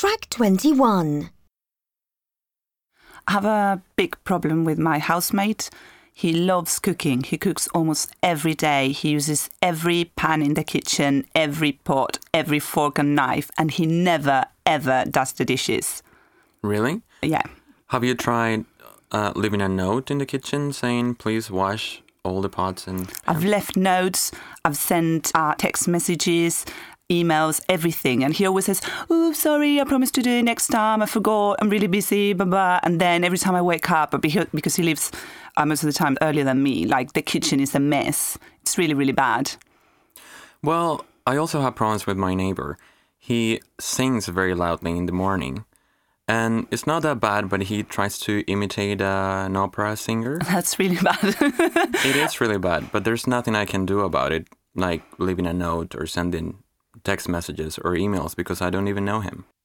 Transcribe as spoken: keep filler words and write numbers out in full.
Track twenty-one. I have a big problem with my housemate. He loves cooking. He cooks almost every day. He uses every pan in the kitchen, every pot, every fork and knife, and he never, ever does the dishes. Really? Yeah. Have you tried uh, leaving a note in the kitchen saying, please wash all the pots and pans? I've left notes. I've sent uh, text messages, emails, everything. And he always says, oh, sorry, I promised to do it next time. I forgot. I'm really busy, blah, blah. And then every time I wake up, because he lives uh, most of the time earlier than me, like the kitchen is a mess. It's really, really bad. Well, I also have problems with my neighbor. He sings very loudly in the morning. And it's not that bad, but he tries to imitate uh, an opera singer. That's really bad. It is really bad, but there's nothing I can do about it, like leaving a note or sending text messages or emails, because I don't even know him.